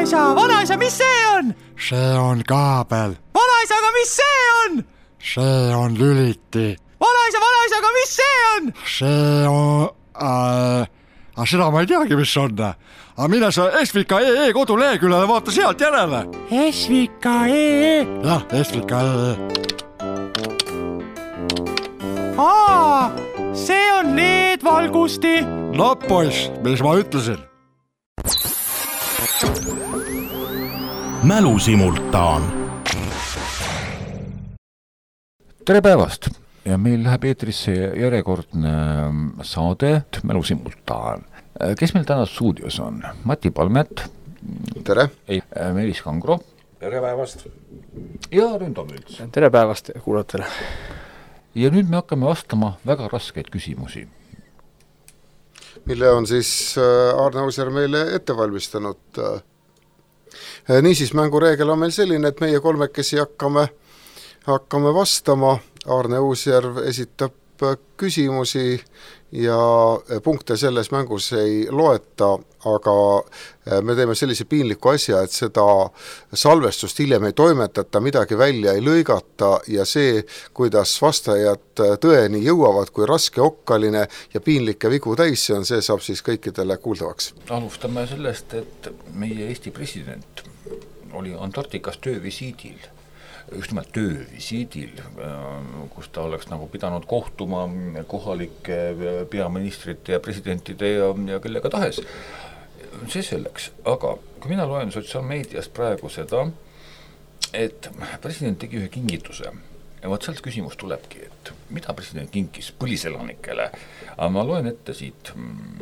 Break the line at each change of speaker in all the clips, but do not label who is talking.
Vanaisa, mis see on?
See on kaabel.
Vanaisa, aga mis see on?
See on lüliti.
Vanaisa, aga mis see on?
See on... Aga seda ma ei teagi, mis on. Aga mine sa svk.ee koduleheküljele vaata sealt järele.
svk.ee?
Jah, svk.ee.
See on LED-valgusti.
No poiss, mis ma ütlesin?
Mälusimultaan. Tere päevast ja meil läheb eetrisse järjekordne saade Mälusimultaan. Kes meil täna stuudios on? Mati Palmet.
Tere.
Meelis Kangro.
Tere päevast.
Ja Ründo Mülts.
Tere päevast kuulajatele.
Ja nüüd me hakkame vastama väga raskeid küsimusi.
Mille on siis Arne Uusjärv meile ette valmistanud. Niisiis, mängureegel on meil selline, et meie kolmekesi hakkame vastama. Arne Uusjärv esitab küsimusi ja punkte selles mängus ei loeta, aga me teeme sellise piinliku asja, et seda salvestust hiljem ei toimetata, midagi välja ei lõigata ja see, kuidas vastajad tõeni jõuavad, kui raske, okkaline ja piinlikke vigu täis see on, see saab siis kõikidele kuuldavaks.
Alustame sellest, et meie Eesti president oli Antarktikas töövisiidil, just nimelt töövisiidil, kus ta oleks nagu pidanud kohtuma kohalike peaministrite ja presidentide ja kellega tahes. See selleks, aga kui mina loen sotsiaalmeediast praegu seda, et president tegi ühe kingituse ja võt sealt küsimus tulebki, et mida president kinkis põliselanikele, aga ma loen ette siit,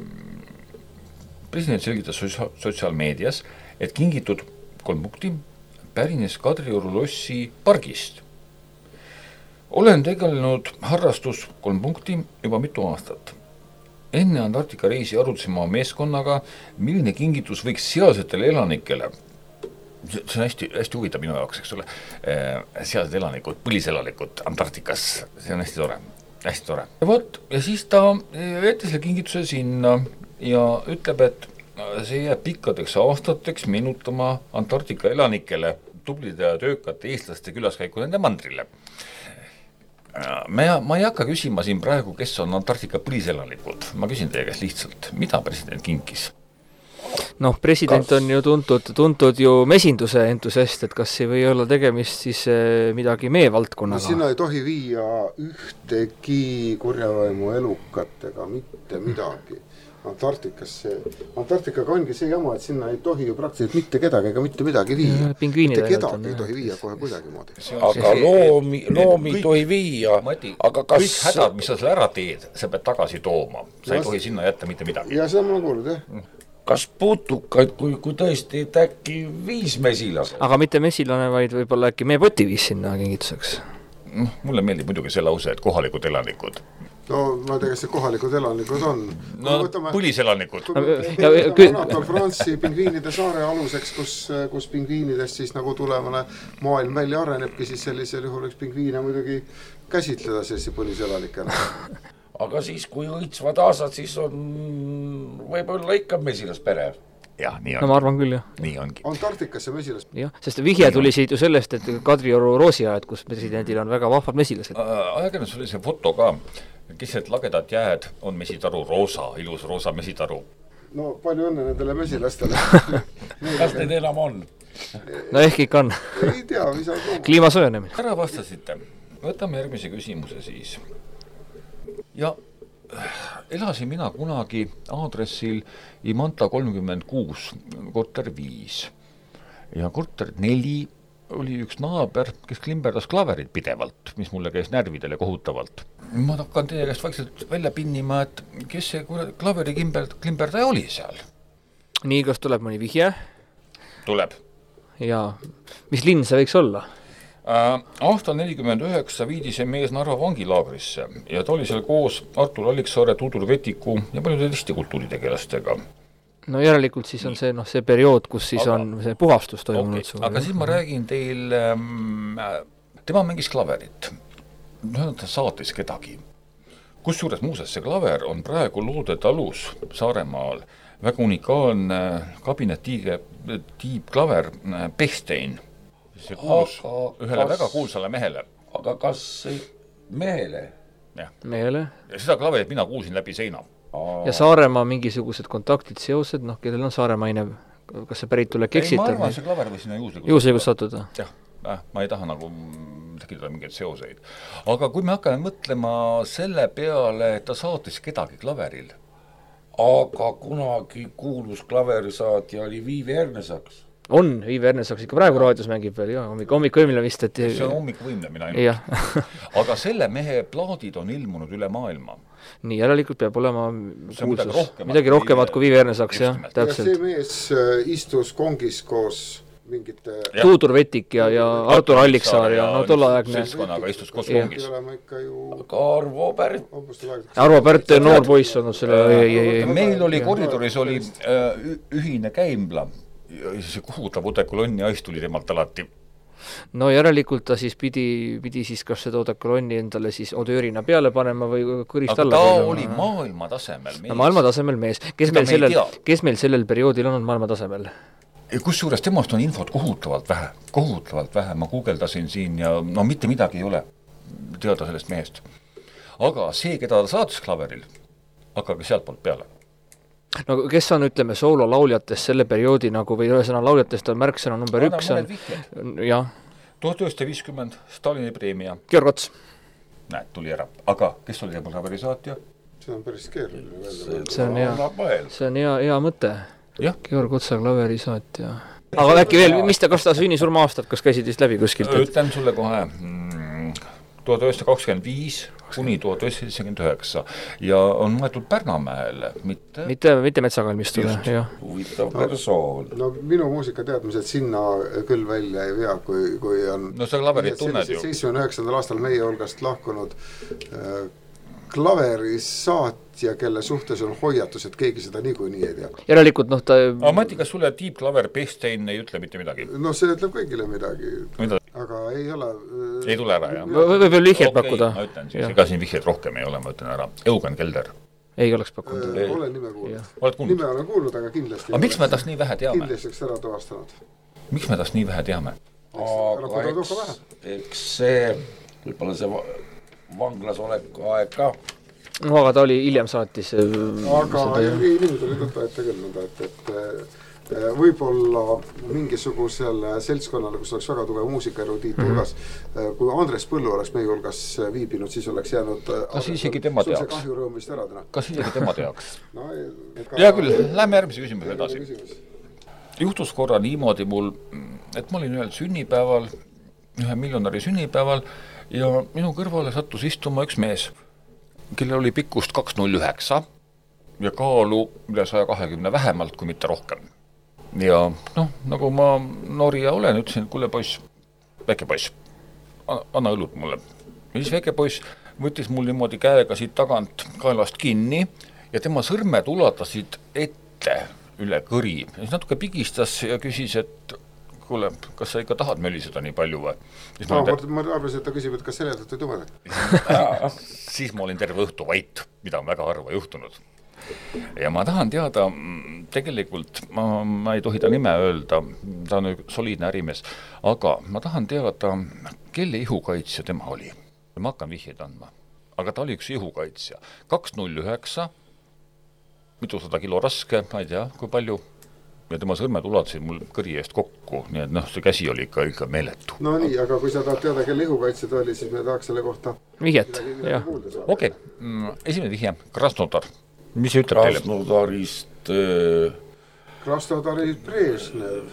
president selgitas sotsiaalmeedias, et kingitud 3 punkti pärines Kadrioru lossi pargist. Olen tegelenud harrastus 3 punkti juba mitu aastat. Enne Antarktika reisi arutasime meeskonnaga, milline kingitus võiks sealsetele elanikele, see on hästi huvitav minu jaoks, eks ole, sealsed elanikud, põliselanikud Antarktikas, see on hästi tore. Ja siis ta jätti selle kingituse sinna ja ütleb, et see jääb pikkadeks aastateks meenutama Antarktika elanikele tublide ja töökate eestlaste külaskäiku nende mandrile. Ma ei hakka küsima siin praegu, kes on Antarktika põliselanikud. Ma küsin teie käest lihtsalt, mida president kinkis?
President on ju tuntud ju mesinduse entusiast, et kas ei või olla tegemist siis midagi meie valdkonnaga?
Sinna ei tohi viia ühtegi kurjavaimu elukat ega mitte midagi. Antarktikaga ongi see jama, et sinna ei tohi ju praktiliselt mitte kedagi ega mitte midagi viia. Mitte kedagi ei tohi viia kohe kuidagi moodi.
Aga loomi ei tohi viia.
Mati, kõik hädad, mis sa selle ära teed, sa pead tagasi tooma. Sa ei tohi sinna jätta mitte midagi.
Ja seda ma olen kuulnud, jah.
Kas putukaid, kui tõesti äkki 5 mesilase?
Aga mitte mesilane, vaid võib-olla äkki meie poti viis sinna kingituseks.
Mulle meeldib muidugi see lause, et kohalikud elanikud.
No ma ei tea, kas see kohalikud elanikud on.
Põliselanikud.
Anatol Franzi pingviinide saare aluseks, kus pingviinidest siis nagu tulevane maailm välja arenebki, siis sellisel juhul üks pingviine muidugi käsitleda sellise põliselanikena.
Aga siis, kui õitsvad aasad, siis on võib-olla ikka mesilaspere.
Jah, nii on.
No ma arvan küll, jah.
Nii ongi.
Antarktikas see mesilas.
Jah, sest vihje tuli siit ju sellest, et Kadrioru roosiaed, kus presidendil on väga vahvad mesilased.
Ajakirjandus oli see foto ka, keset lagedat jääd on mesitaru roosa, ilus roosa mesitaru.
No palju õnne nendele mesilastele.
Kas need enam on?
No ehk ikka on.
Ei tea, mis on kogu.
Kliima söönemine.
Ära vastasite. Võtame järgmise küsimuse siis. Ja elasin mina kunagi aadressil Imanta 36, korter 5. Ja korter 4 oli üks naaber, kes klimberdas klaverit pidevalt, mis mulle käis närvidele kohutavalt. Ma hakkan teie käest vaikselt välja pinnima, et kes see klaveri klimberdaja oli seal?
Nii, kas tuleb mõni vihje?
Tuleb.
Ja mis linn see võiks olla?
Aastal 49 viidi see mees Narva vangilaagrisse ja ta oli seal koos Artur Alliksaare, Tudur Vetiku ja paljude teiste kultuuritegelastega.
No järelikult siis on see periood, kus siis on see puhastus toimunud.
Okay. Aga siis ma räägin teil, tema mängis klaverit. Ta saatis kedagi. Kusjuures muuseas see klaver on praegu Loode talus Saaremaal väga unikaalne kabinetiige tiibklaver Bechstein. See kuulus ühele väga kuulsale mehele.
Aga kas mehele?
Mehele.
Ja seda klaverit mina kuulsin läbi seina.
Ja Saaremaa mingisugused kontaktid, seosed, kellel on saaremaine, kas see pärit tuleb eksitab?
Ei, ma arvan, see klaver või sinna
juhuslikult sattuda.
Jah, ma ei taha nagu tekitada mingeid seoseid. Aga kui me hakkame mõtlema selle peale, et ta saatis kedagi klaveril.
Aga kunagi kuulus klaverisaatja oli Viivi Ernesaks.
On, Viivi Ernesaks ikka praegu raadios mängib veel, hommikuvõimle vist, et...
See on hommikuvõimle mina Aga selle mehe plaadid on ilmunud üle maailma.
Nii, järelikult peab olema kuulsus. Midagi rohkemat kui Viivi Ernesaks, jah, täpselt.
Ja see mees istus kongis koos mingite...
Tuudur Vetik ja Artur Alliksaar ja tollaäegne...
Seltskonnaga istus koos kongis.
Aga Arvo
Pärt noor poiss olnud selle...
Meil oli koridoris oli ühine käimbla. Ja see kohutav odekolonni ais tuli temalt alati.
No järelikult ta siis pidi siis kas seda odekolonni endale siis odöörina peale panema või kõrist alla.
Aga ta oli maailma tasemel mees.
No, maailma tasemel mees. Kes meil sellel perioodil on maailma tasemel?
Kusjuures temast on infot kohutavalt vähe. Ma guugeldasin siin ja no mitte midagi ei ole teada sellest mehest. Aga see, keda ta saatis klaveril, hakkage sealt poolt peale.
No kes on, ütleme, soololauljatest selle perioodi nagu, või ühesõna lauljatest on märksõna number 1 on... Jah.
1950 Stalini preemia.
Georg Ots.
Näed, tuli ära. Aga kes oli tema klaverisaatja?
See on päris keeruline.
See on hea mõte.
Jah.
Georg Otsa klaverisaatja. Aga äkki veel, kas ta sünnisurma aastat, kas käisid vist läbi kuskilt?
Ütlen sulle kohe 1925 kuni 1979 ja on mõeldud Pärnamäele,
mitte Metsakalmistule.
Huvitav persoon.
No minu muusikateadmised sinna küll välja ei vea, kui on...
No sa klaverit tunned ju.
79. aastal meie hulgast lahkunud klaverisaatja, kelle suhtes on hoiatus, et keegi seda niikuinii ei tea.
Järelikult, ta...
Aga Mati, kas sulle tiibklaver Bechstein ei ütle mitte midagi?
No see ütleb kõigile midagi.
Mida?
Aga ei ole...
Ei tule ära, jah?
Võib vihjed pakkuda.
Ma ütlen siis, ega siin vihjed rohkem ei ole, ma ütlen ära. Eugen Kelder.
Ei oleks pakkunud.
Olen nime kuulnud.
Oled kuulnud?
Nime olen kuulnud, aga kindlasti...
Aga miks me tast nii vähe teame?
Kindlasti ära tuvastanud.
Miks me tast nii vähe teame?
Aga eks see, võib-olla see vanglas oleku aeg ka.
No, aga ta oli hiljem saatis...
Aga inimesed oli tõtta ette küll nõnda, et võib-olla mingisugusele seltskonnale, kus oleks väga tugev muusikaerudiit hulgas, kui Andres Põllu oleks meie hulgas viibinud, siis oleks jäänud
kas isegi tema teaks?
Kahjurõõmist ära täna.
Kas isegi tema teaks? Hea küll, lähme järgmise küsimuse edasi. Juhtus korra niimoodi mul, et ma olin ühel sünnipäeval, ühe miljonäri sünnipäeval ja minu kõrvale sattus istuma üks mees, kellel oli pikkust 209 ja kaalu üle 120 vähemalt, kui mitte rohkem. Ja nagu ma noorija olen, ütlesin, et kuule poiss, väike poiss, anna õlut mulle. Ja siis väike poiss võttis mul niimoodi käega siit tagant kaelast kinni ja tema sõrmed ulatasid ette üle kõri. Ja siis natuke pigistas ja küsis, et kuule, kas sa ikka tahad möliseda nii palju või?
Ma arvasin, et ta küsib, et kas seledat või tumedat.
Siis ma olin terve õhtu vait, mida on väga harva juhtunud. Ja ma tahan teada, tegelikult ma ei tohi ta nime öelda, ta on soliidne ärimees, aga ma tahan teada, kelle ihukaitsja tema oli. Ma hakkan vihjeid andma. Aga ta oli üks ihukaitsja. 209, mitusada kilo raske, ma ei tea, kui palju. Ja tema sõrmed ulatasid mul kõri eest kokku, nii et see käsi oli ikka meeletu.
No nii, aga kui sa tahad teada, kelle ihukaitsjad oli, siis me tahaks selle kohta
vihjet, jah.
Okei, esimene vihje, Krasnodar. Mis see ütleb teile?
Krasnodari Brežnev.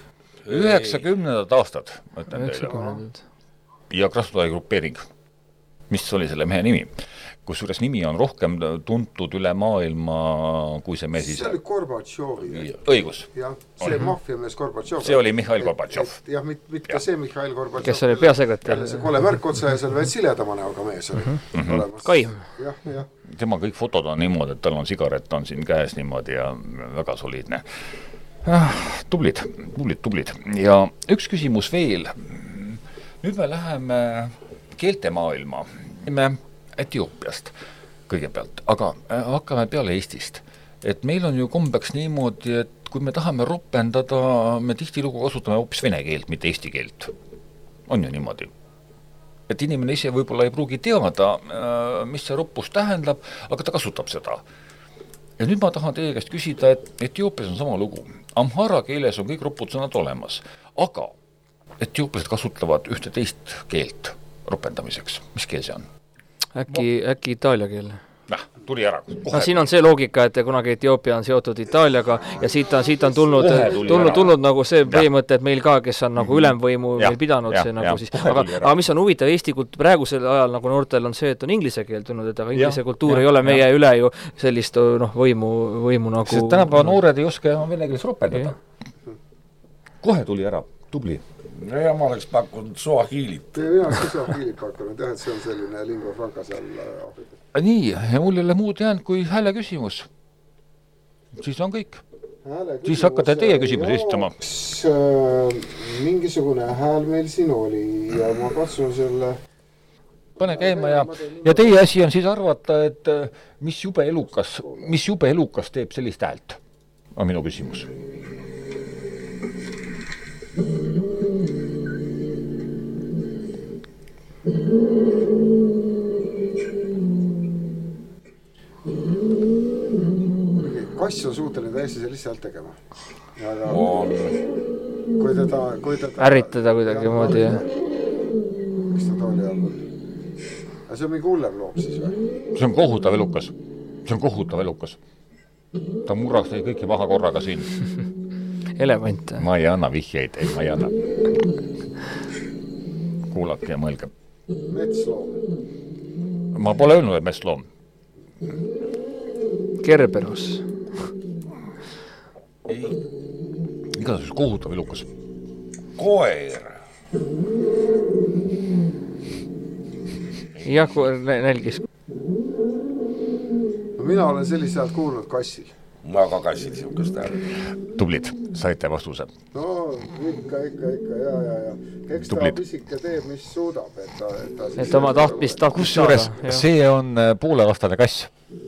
90. aastad, ma ütlen teile. Ja Krasnodari grupeering. Mis oli selle mehe nimi? Kusjuures nimi on rohkem tuntud üle maailma, kui see mees ise.
See oli Gorbatšovi.
Õigus.
Jah, see maffiamees Gorbatšov.
See oli Mihhail Gorbatšov.
Jah, mitte see Mihhail Gorbatšov.
Kes oli peasekretär.
See kole märk otsa ja seal veel siledama näoga mees oli.
Kaim.
Jah.
Tema kõik fotod on niimoodi, et tal on sigaret on siin käes niimoodi ja väga soliidne. Tublid. Ja üks küsimus veel. Nüüd me läheme keeltemaailma. Etioopiast kõigepealt, aga hakkame peale Eestist. Et meil on ju kombeks niimoodi, et kui me tahame ropendada, me tihtilugu kasutame hoopis vene keelt, mitte eesti keelt. On ju niimoodi. Et inimene ise võib-olla ei pruugi teada, mis see roppus tähendab, aga ta kasutab seda. Ja nüüd ma tahan teie käest küsida, et Etioopias on sama lugu. Amhara keeles on kõik roputsõnad olemas, aga etiooplased kasutavad ühte teist keelt ropendamiseks. Mis keel see on?
Äkki itaalia keel?
Tuli ära.
Siin on see loogika, et kunagi Etioopia on seotud Itaaliaga ja siit on tulnud nagu see põhimõte, et meil ka, kes on nagu ülemvõimu meil pidanud see nagu siis. Aga mis on huvitav Eesti praegusel ajal nagu noortel on see, et on inglise keel tulnud, et aga inglise kultuur ei ole meie üle ju sellist võimu nagu...
Sest tänapäeva noored ei oska vene keeles ropendada. Kohe tuli ära, tubli.
Ja ma oleks pakkunud Suahiilit.
Mina oleks Suahiilit pakkunud, et see on selline lingua franca seal Afrikas.
Nii, ja mul ei ole muud jäänud kui hääle küsimus. Siis on kõik. Siis hakkate teie küsimus esitama.
Mingisugune hääl meil siin oli ja ma katsun selle...
Pane käima ja teie asi on siis arvata, et mis jube elukas teeb sellist häält. On minu küsimus.
Kass on suuteline täiesti sellist häält tegema. Kui teda...
Ärritada kuidagi moodi.
Mis ta oli all? See on mingi hullem loom siis või?
See on kohutav elukas. Ta murraks teid kõiki maha korraga siin.
Elevant.
Ma ei anna vihjeid, ma ei anna. Kuulake ja mõelge.
Metsloom.
Ma pole öelnud, et metsloom.
Kerberus.
Igatahes kohutav elukas.
Koer.
Jah, nälgis.
Mina olen sellist häält kuulnud kassil.
Ma ka kassil siukest häält.
Tublid, saite vastuse.
No, ikka, ja. Eks ta pisike teeb, mis suudab.
Et oma tahtmist
kusjuures see on poolevastane kass.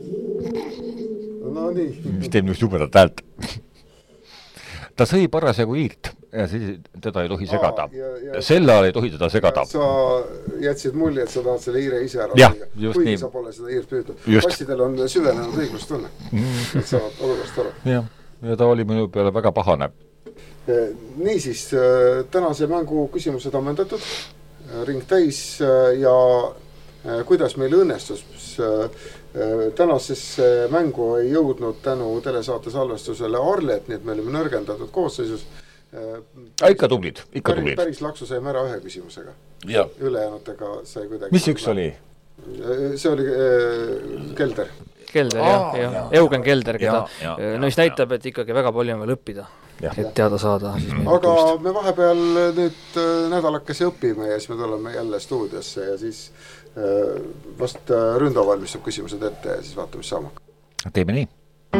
No nii.
Mis teeb nüüd jubedat häält. Ta sõi parasjagu iirt ja siis teda ei tohi segada. Selle ajal ei tohi teda segada.
Sa jätsid mulje, et sa tahad selle iire ise ära
ja, kuigi nii.
Sa pole seda iirt püütud. Kassidel on süvenenud õiglustunne. Et saavad olukorrast aru.
Ja ta oli minu peale väga pahane.
Niisiis, tänase mängu küsimused ammendatud. Ring täis ja kuidas meil õnnestus tänasesse mängu ei jõudnud tänu telesaate salvestusele Arlet, nii et me olime nõrgendatud koosseisus.
Ikka tublid.
Päris laksu saime ära ühe küsimusega.
Ja.
Ülejäänutega sai kuidagi...
Mis üks oli?
See oli Kelder.
Kelder, jah. Eugen Kelder, keda mis näitab, et ikkagi väga palju on veel õppida, et teada saada.
Aga me vahepeal nüüd nädalakese õpime ja siis me tuleme jälle stuudiosse ja siis vast Ründo valmistub küsimused ette ja siis vaatame, mis saama.
Teeme nii.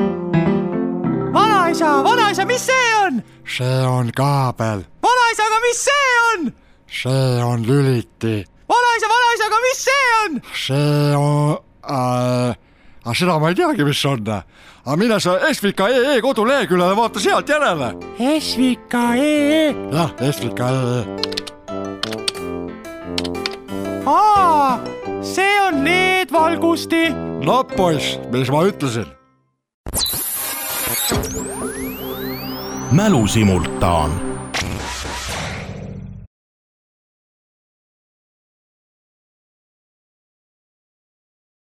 Vanaisa, mis see on?
See on kaabel.
Vanaisa, aga mis see on?
See on lüliti.
Vanaisa, aga mis see on?
See on... seda ma ei teagi, mis on. Aga mine sa SVK.ee koduleheküljele vaata sealt järele.
SVK.ee?
Jah, SVK.ee.
See on LED-valgusti.
No poiss, mis ma ütlesin?
Mälusimultaan